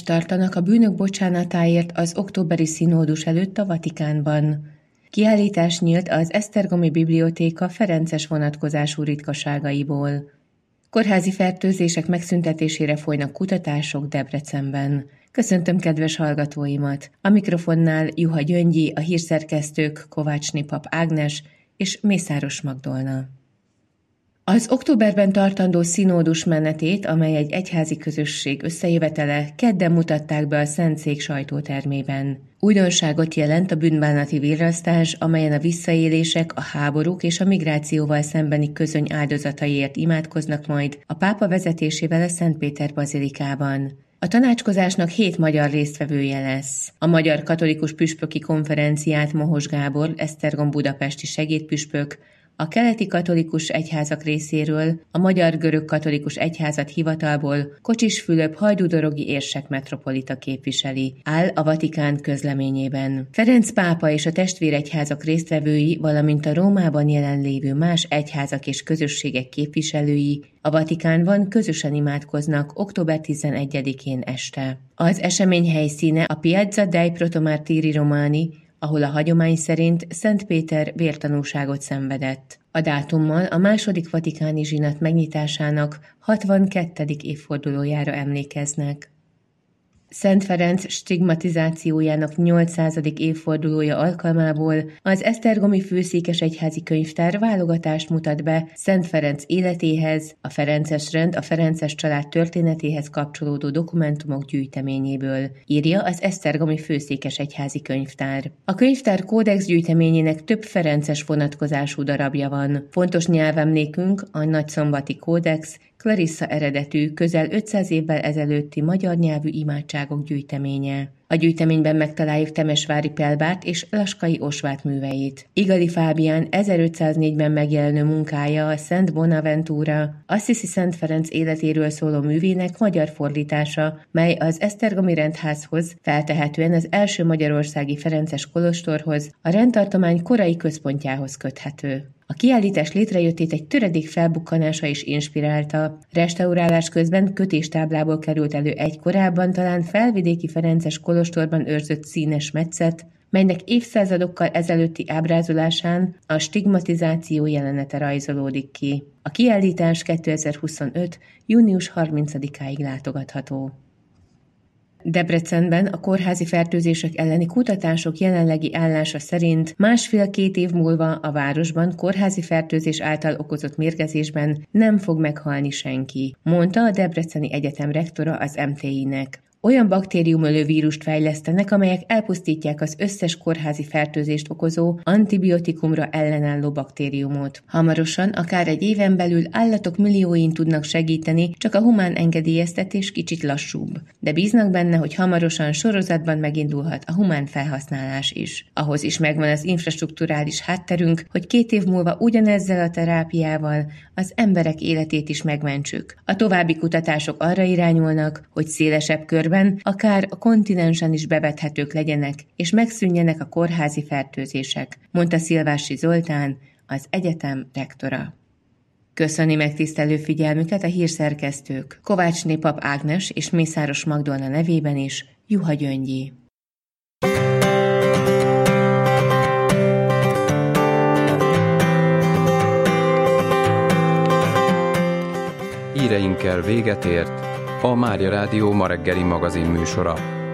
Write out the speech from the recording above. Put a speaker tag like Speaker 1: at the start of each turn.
Speaker 1: tartanak a bűnök bocsánatáért az októberi színódus előtt a Vatikánban. Kiállítás nyílt az Esztergomi Bibliothéka ferences vonatkozású ritkaságaiból. Kórházi fertőzések megszüntetésére folynak kutatások Debrecenben. Köszöntöm kedves hallgatóimat! A mikrofonnál Juha Gyöngyi, a hírszerkesztők Kovácsné Pap Ágnes és Mészáros Magdolna. Az októberben tartandó színódus menetét, amely egy egyházi közösség összejövetele, kedden mutatták be a Szentszék sajtótermében. Újdonságot jelent a bűnbánati virrasztás, amelyen a visszaélések, a háborúk és a migrációval szembeni közöny áldozataiért imádkoznak majd a pápa vezetésével a Szentpéter bazilikában. A tanácskozásnak 7 magyar résztvevője lesz. A Magyar Katolikus Püspöki Konferenciát Mohos Gábor, Esztergom budapesti segédpüspök, a keleti katolikus egyházak részéről a Magyar-Görög Katolikus Egyházat hivatalból Kocsis Fülöp hajdúdorogi érsek metropolita képviseli, áll a Vatikán közleményében. Ferenc pápa és a testvéregyházak résztvevői, valamint a Rómában jelenlévő más egyházak és közösségek képviselői a Vatikánban közösen imádkoznak október 11-én este. Az esemény helyszíne a Piazza dei Protomartiri Romani, ahol a hagyomány szerint Szent Péter vértanúságot szenvedett. A dátummal a második vatikáni zsinat megnyitásának 62. évfordulójára emlékeznek. Szent Ferenc stigmatizációjának 800. évfordulója alkalmából az Esztergomi Főszékesegyházi Könyvtár válogatást mutat be Szent Ferenc életéhez, a ferences rend, a ferences család történetéhez kapcsolódó dokumentumok gyűjteményéből, írja az Esztergomi Főszékesegyházi Könyvtár. A könyvtár kódex gyűjteményének több ferences vonatkozású darabja van. Fontos nyelvemlékünk a Nagyszombati Kódex, Clarissa eredetű, közel 500 évvel ezelőtti magyar nyelvű imádságok gyűjteménye. A gyűjteményben megtaláljuk Temesvári Pelbát és Laskai Osvát műveit. Igali Fábián 1504-ben megjelenő munkája, a Szent Bonaventura, Assisi Szent Ferenc életéről szóló művének magyar fordítása, mely az esztergomi rendházhoz, feltehetően az első magyarországi ferences kolostorhoz, a rendtartomány korai központjához köthető. A kiállítás létrejöttét egy töredék felbukkanása is inspirálta. Restaurálás közben kötéstáblából került elő egy korábban talán felvidéki ferences kolostorban őrzött színes metszet, melynek évszázadokkal ezelőtti ábrázolásán a stigmatizáció jelenete rajzolódik ki. A kiállítás 2025. június 30-áig látogatható. Debrecenben a kórházi fertőzések elleni kutatások jelenlegi állása szerint 1,5-2 év múlva a városban kórházi fertőzés által okozott mérgezésben nem fog meghalni senki, mondta a Debreceni Egyetem rektora az MTI-nek. Olyan baktériumölő vírust fejlesztenek, amelyek elpusztítják az összes kórházi fertőzést okozó antibiotikumra ellenálló baktériumot. Hamarosan, akár egy éven belül állatok millióin tudnak segíteni, csak a humán engedélyeztetés kicsit lassúbb. De bíznak benne, hogy hamarosan sorozatban megindulhat a humán felhasználás is. Ahhoz is megvan az infrastrukturális hátterünk, hogy 2 év múlva ugyanezzel a terápiával az emberek életét is megmentsük. A további kutatások arra irányulnak, hogy szélesebb körben akár a kontinensen is bevethetők legyenek, és megszűnjenek a kórházi fertőzések, mondta Szilvási Zoltán, az egyetem rektora. Köszöni megtisztelő figyelmüket a hírszerkesztők Kovácsné Pap Ágnes és Mészáros Magdolna nevében is, Juha Gyöngyi.
Speaker 2: Híreinkkel véget ért a Mária Rádió ma reggeli magazin műsora.